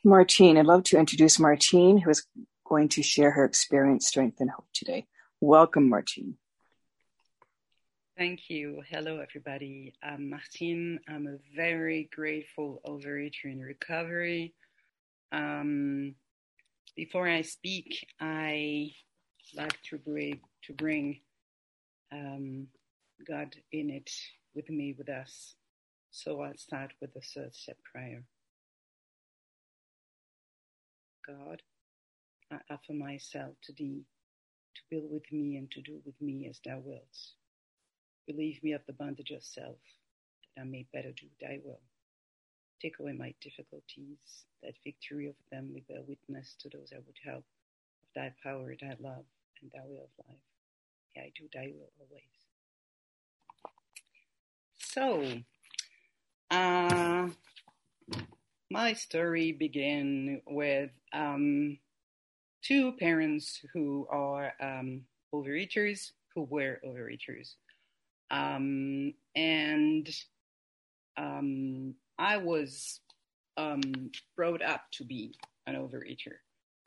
Martine. I'd love to introduce Martine, who is going to share her experience, strength, and hope today. Welcome, Martine. Thank you. Hello, everybody. I'm Martine. I'm a very grateful overeater in recovery. Before I speak, I like to bring God in it with me, with us. So I'll start with the third step prayer. God, I offer myself to Thee, to build with me and to do with me as Thou wilt. Relieve me of the bondage of self, that I may better do Thy will. Take away my difficulties, that victory over them may bear witness to those I would help, of Thy power, Thy love, and Thy will of life. May I do Thy will always. So, my story began with two parents who are overeaters, who were overeaters. I was brought up to be an overeater.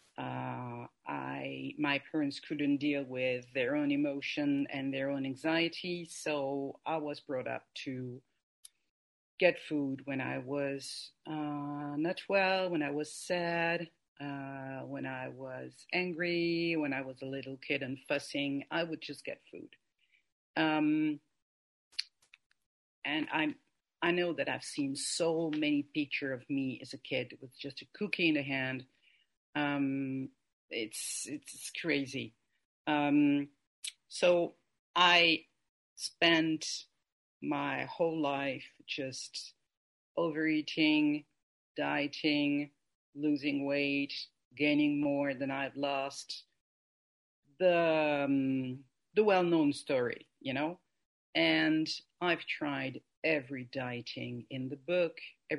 My parents couldn't deal with their own emotion and their own anxiety, so I was brought up to get food when I was not well, when I was sad, when I was angry, when I was a little kid and fussing. I would just get food. And I know that I've seen so many pictures of me as a kid with just a cookie in the hand. It's crazy. So I spent my whole life just overeating, dieting, losing weight, gaining more than I've lost. The well-known story, you know? And I've tried every diet in the book,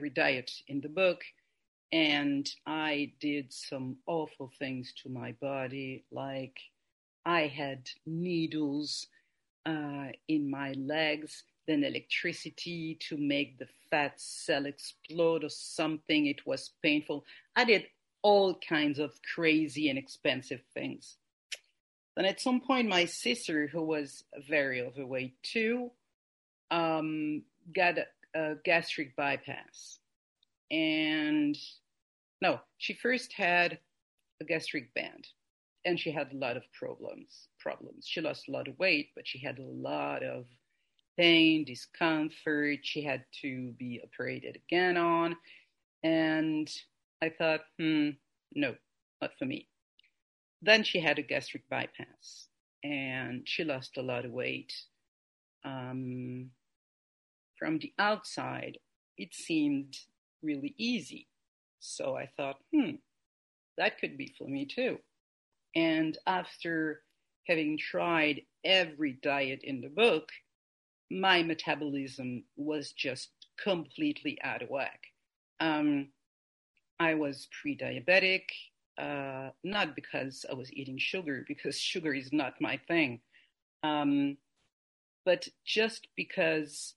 and I did some awful things to my body, like I had needles in my legs, then electricity to make the fat cell explode or something. It was painful. I did all kinds of crazy and expensive things. Then at some point, my sister, who was very overweight too, got a gastric bypass. And no, she first had a gastric band, and she had a lot of problems. She lost a lot of weight, but she had a lot of pain, discomfort. She had to be operated again on. And I thought, no, not for me. Then she had a gastric bypass, and she lost a lot of weight. From the outside, it seemed really easy. So I thought, that could be for me too. And after having tried every diet in the book, my metabolism was just completely out of whack. I was pre-diabetic, not because I was eating sugar, because sugar is not my thing, but just because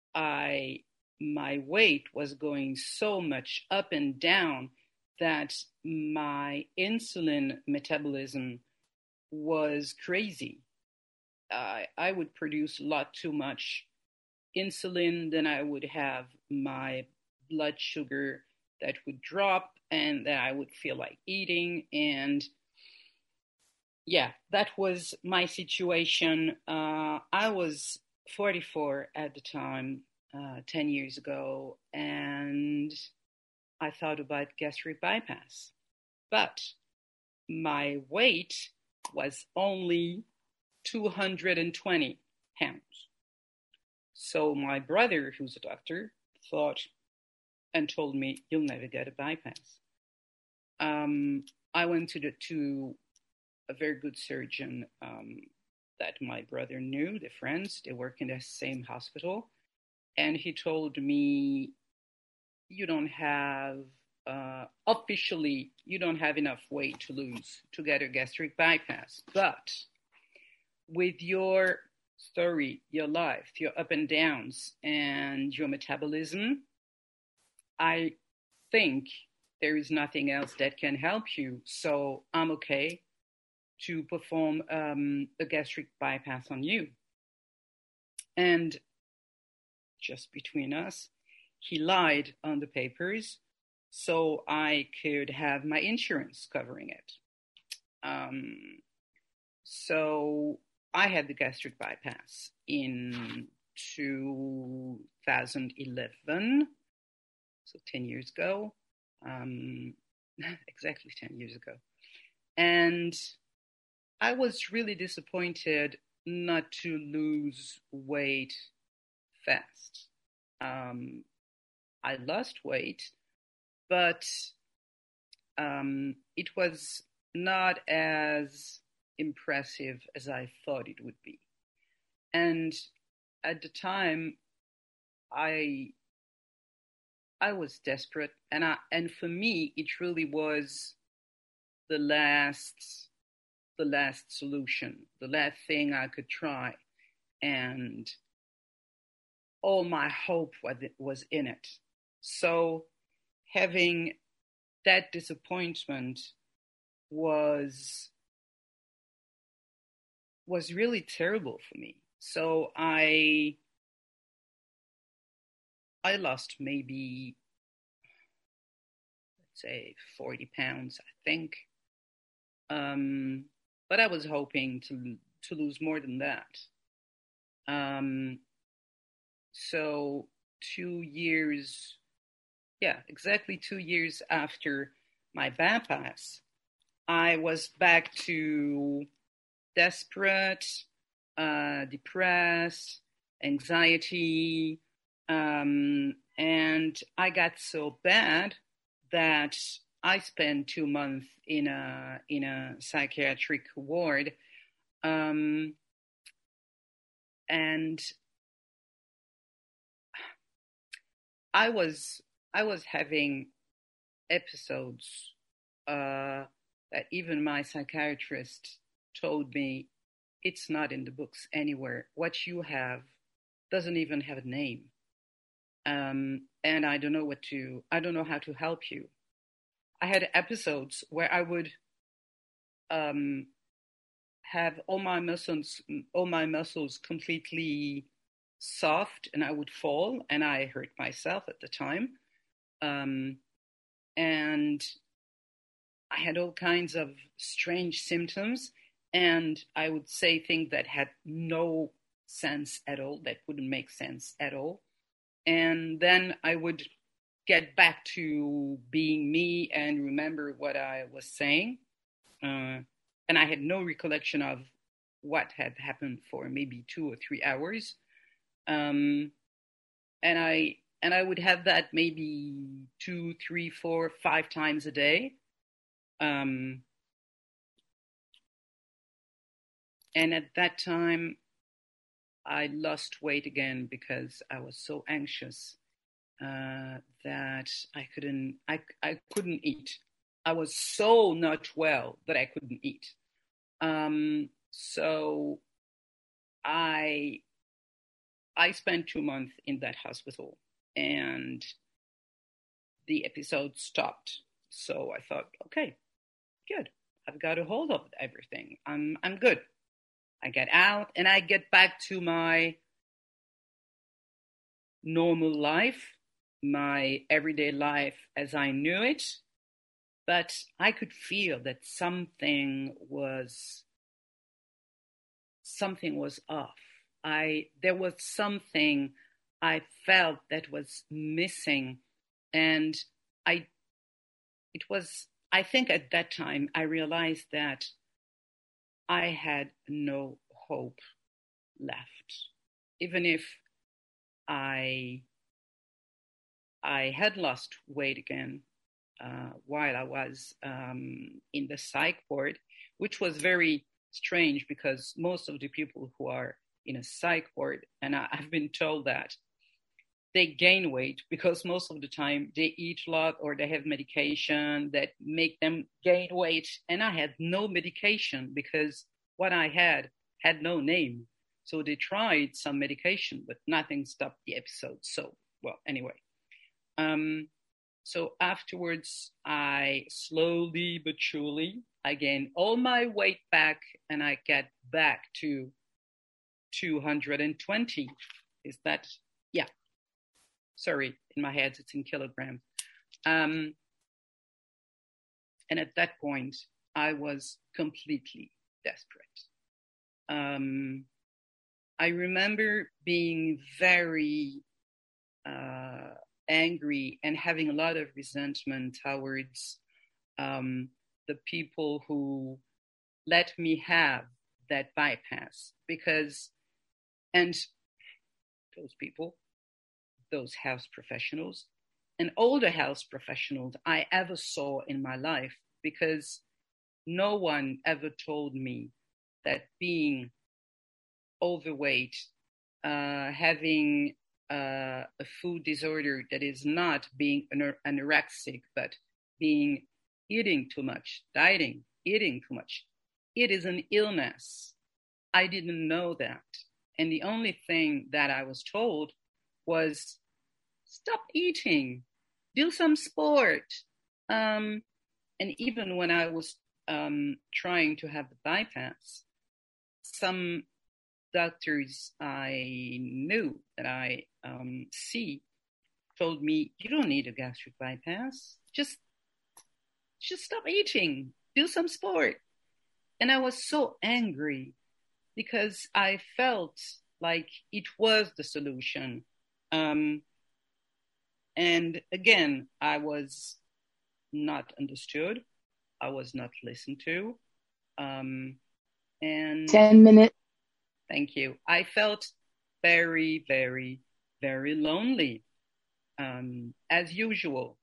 my weight was going so much up and down that my insulin metabolism was crazy. I would produce a lot too much insulin, then I would have my blood sugar that would drop, and then I would feel like eating. And yeah, that was my situation. I was 44 at the time, 10 years ago, and I thought about gastric bypass. But my weight was only 220 pounds. So my brother, who's a doctor, thought and told me, you'll never get a bypass. I went to a very good surgeon that my brother knew, they're friends, they work in the same hospital. And he told me, you don't have, officially, you don't have enough weight to lose to get a gastric bypass. But with your story, your life, your up and downs, and your metabolism, I think there is nothing else that can help you. So I'm okay to perform a gastric bypass on you. And just between us, he lied on the papers so I could have my insurance covering it. So I had the gastric bypass in 2011, so 10 years ago, exactly 10 years ago. And I was really disappointed not to lose weight fast. I lost weight, but it was not as impressive as I thought it would be. And at the time, I was desperate, and for me, it really was the last solution, the last thing I could try, and all my hope was in it. So having that disappointment was really terrible for me. So I lost maybe, let's say, 40 pounds, I think. But I was hoping to lose more than that. So 2 years, exactly 2 years after my bypass, I was back to desperate, depressed, anxiety, and I got so bad that I spent 2 months in a psychiatric ward, and I was having episodes that even my psychiatrist told me, it's not in the books anywhere. What you have doesn't even have a name. And I don't know how to help you. I had episodes where I would have all my muscles completely soft, and I would fall, and I hurt myself at the time. And I had all kinds of strange symptoms, and I would say things that had no sense at all, that wouldn't make sense at all. And then I would get back to being me and remember what I was saying. And I had no recollection of what had happened for maybe 2 or 3 hours. And I would have that maybe 2, 3, 4, 5 times a day. And at that time, I lost weight again because I was so anxious that I couldn't eat. I was so not well that I couldn't eat. So I spent 2 months in that hospital, and the episode stopped. So I thought, okay, good. I've got a hold of everything. I'm good. I get out and I get back to my normal life, my everyday life as I knew it. But I could feel that something was off. There was something I felt that was missing, and I think at that time I realized that I had no hope left. Even if I had lost weight again while I was in the psych ward, which was very strange because most of the people who are in a psych ward, and I've been told that they gain weight because most of the time they eat a lot or they have medication that make them gain weight. And I had no medication because what I had no name. So they tried some medication, but nothing stopped the episode. So, well, anyway. So afterwards, I slowly but surely, I gained all my weight back and I get back to 220. Is that, yeah, sorry, in my head, it's in kilograms. And at that point, I was completely desperate. I remember being very angry and having a lot of resentment towards the people who let me have that bypass, because, and those people, those health professionals, and all the health professionals I ever saw in my life, because no one ever told me that being overweight, having a food disorder that is not being anorexic, but being eating too much, dieting, eating too much, it is an illness. I didn't know that. And the only thing that I was told was stop eating, do some sport. And even when I was trying to have the bypass, some doctors I knew that I see told me, you don't need a gastric bypass. Just stop eating, do some sport. And I was so angry because I felt like it was the solution. And again, I was not understood. I was not listened to. And 10 minutes. Thank you. I felt very, very, very lonely, as usual.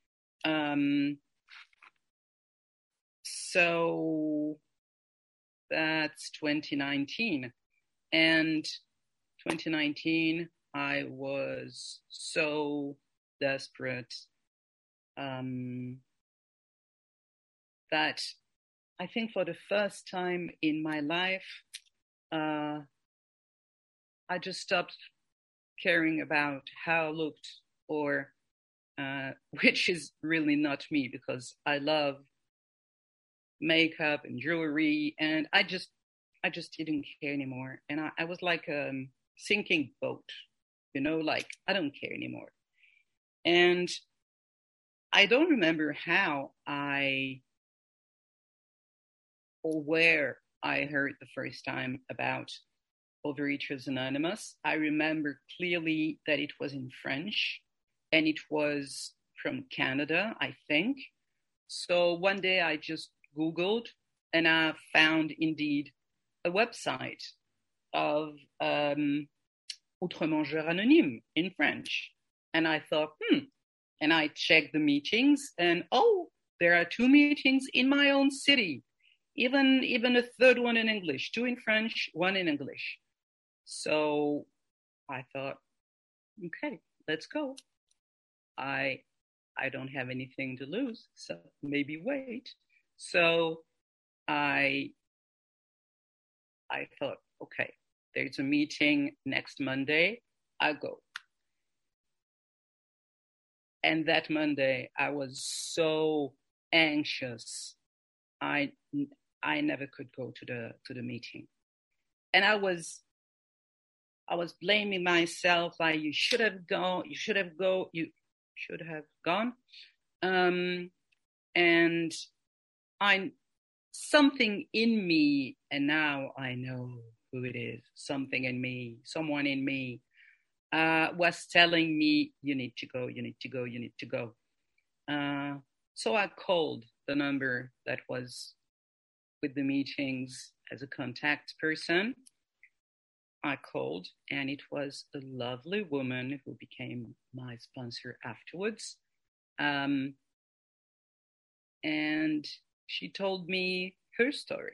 So that's 2019. And 2019, I was so desperate that I think for the first time in my life, I just stopped caring about how I looked, or which is really not me, because I love makeup and jewelry, and I just didn't care anymore. And I was like a sinking boat, like I don't care anymore. And I don't remember how or where I heard the first time about Overeaters Anonymous. I remember clearly that it was in French, and it was from Canada, I think. So one day I just Googled, and I found indeed a website of Outre-Mangeurs Anonymes in French. And I thought, and I checked the meetings, and there are 2 meetings in my own city, even a third one in English, 2 in French, 1 in English. So I thought, okay, let's go. I don't have anything to lose, so maybe wait. So I thought, okay, there's a meeting next Monday, I'll go. And that Monday, I was so anxious. I never could go to the meeting, and I was blaming myself, like you should have gone. And something in me, and now I know who it is. Someone in me was telling me, you need to go. So I called the number that was with the meetings as a contact person. I called, and it was a lovely woman who became my sponsor afterwards. And she told me her story.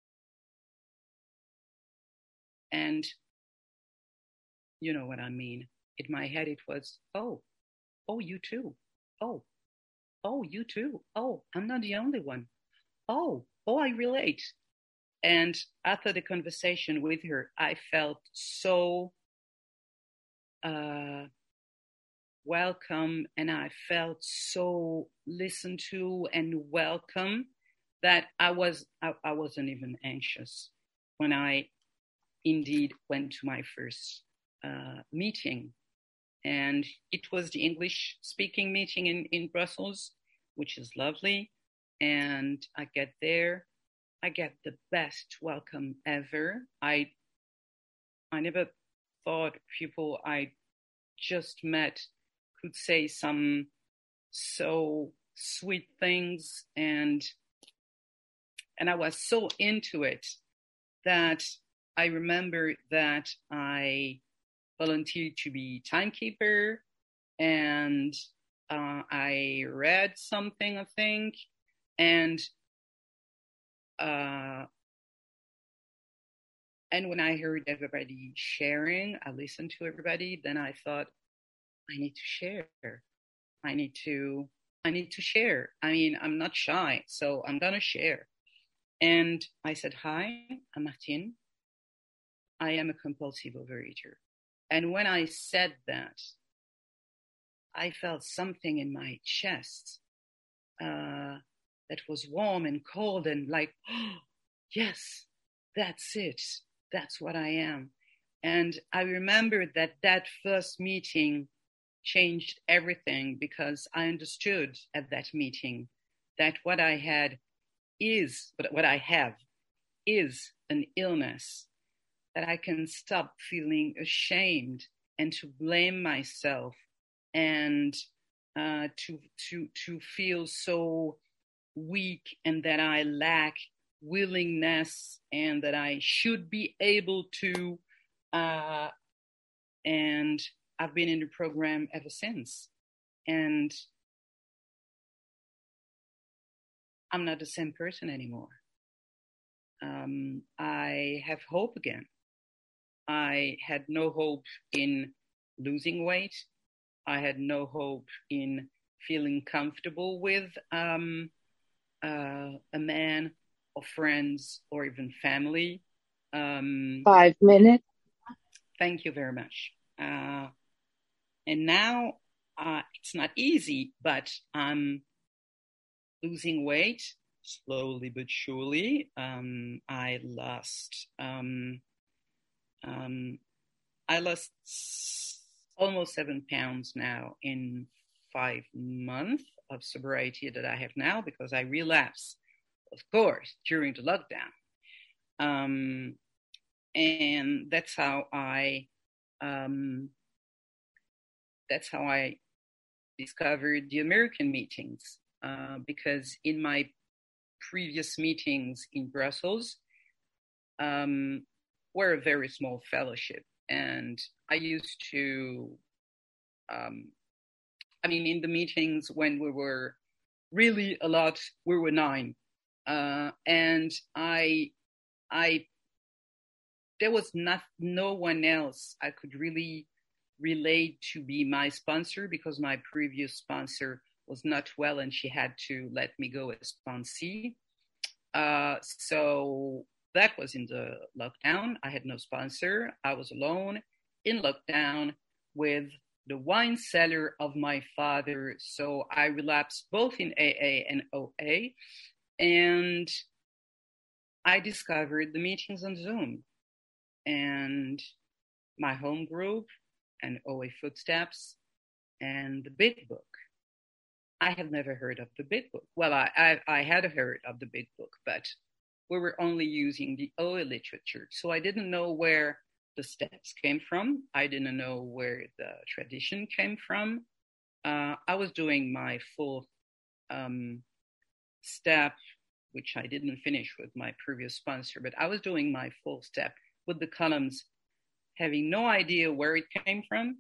And you know what I mean. In my head, it was, oh, you too. Oh, you too. Oh, I'm not the only one. Oh, I relate. And after the conversation with her, I felt so welcome, and I felt so listened to and welcome that I wasn't even anxious when I indeed went to my first meeting. And it was the English speaking meeting in Brussels, which is lovely. And I get there, I get the best welcome ever. I never thought people I just met could say some so sweet things, and I was so into it that I remember that I volunteered to be timekeeper, and I read something, I think, and when I heard everybody sharing, I listened to everybody. Then I thought, I need to share. I need to share. I mean, I'm not shy, so I'm gonna share. And I said, hi, I'm Martine. I am a compulsive overeater. And when I said that, I felt something in my chest that was warm and cold and like, oh, yes, that's it. That's what I am. And I remember that first meeting changed everything, because I understood at that meeting that what I have is an illness, that I can stop feeling ashamed and to blame myself, and to feel so weak, and that I lack willingness, and that I should be able to. And I've been in the program ever since, and I'm not the same person anymore. I have hope again. I had no hope in losing weight. I had no hope in feeling comfortable with a man or friends or even family. 5 minutes. Thank you very much. And now it's not easy, but I'm losing weight slowly but surely. I lost almost 7 pounds now in 5 months of sobriety that I have now, because I relapsed, of course, during the lockdown. And that's how I discovered the American meetings, because in my previous meetings in Brussels were a very small fellowship, and I used to, in the meetings when we were really a lot, we were 9, and there was no one else I could really relate to be my sponsor, because my previous sponsor was not well and she had to let me go as sponsee. So that was in the lockdown. I had no sponsor. I was alone in lockdown with the wine cellar of my father. So I relapsed both in AA and OA. And I discovered the meetings on Zoom and my home group and OA Footsteps and the Big Book. I have never heard of the Big Book. Well, I had heard of the Big Book, but we were only using the OA literature. So I didn't know where the steps came from. I didn't know where the tradition came from. I was doing my full step, which I didn't finish with my previous sponsor, but I was doing my full step with the columns, having no idea where it came from.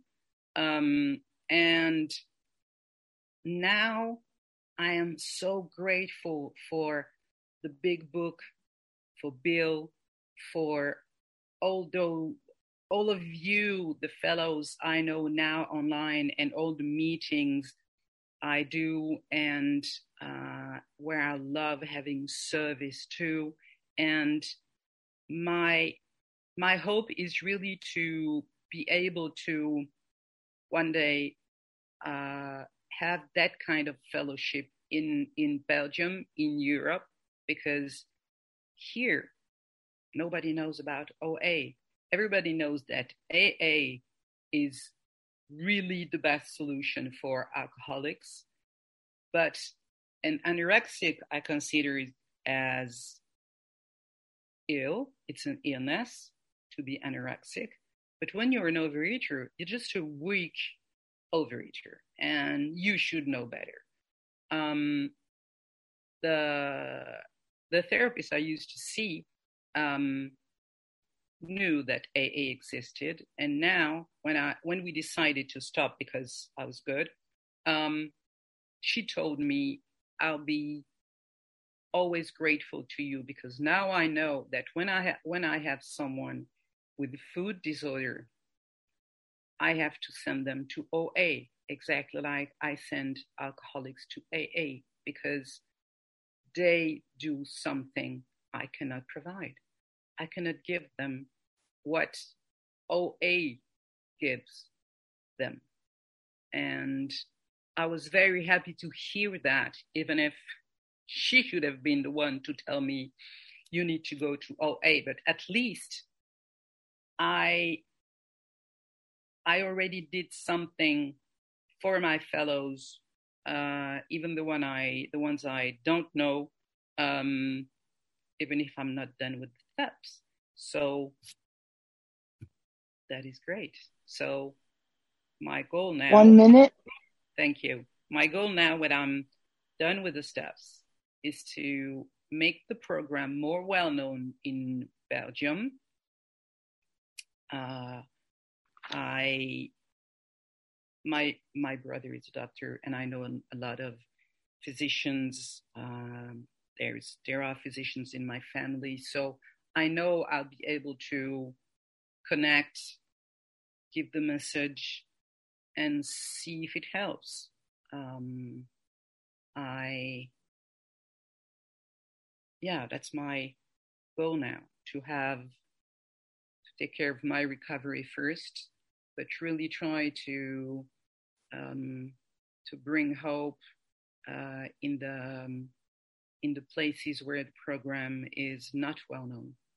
And now I am so grateful for the Big Book, for Bill, for all of you, the fellows I know now online, and all the meetings I do, and where I love having service too. And my hope is really to be able to one day have that kind of fellowship in Belgium, in Europe, because here nobody knows about OA. Everybody knows that AA is really the best solution for alcoholics, but an anorexic I consider it as ill. It's an illness to be anorexic. But when you're an overeater, you're just a weak overeater, and you should know better. The therapist I used to see knew that AA existed, and now when we decided to stop because I was good, she told me, I'll be always grateful to you, because now I know that when I have someone with food disorder, I have to send them to OA, exactly like I send alcoholics to AA, because they do something I cannot provide. I cannot give them what OA gives them. And I was very happy to hear that, even if she should have been the one to tell me, you need to go to OA. But at least I already did something for my fellows, even the ones I don't know, even if I'm not done with the steps. So that is great. So my goal now. 1 minute. Thank you. My goal now, when I'm done with the steps, is to make the program more well known in Belgium. My brother is a doctor, and I know a lot of physicians. There are physicians in my family, so I know I'll be able to connect, give the message, and see if it helps. That's my goal now, to take care of my recovery first, but really try to bring hope in the places where the program is not well known.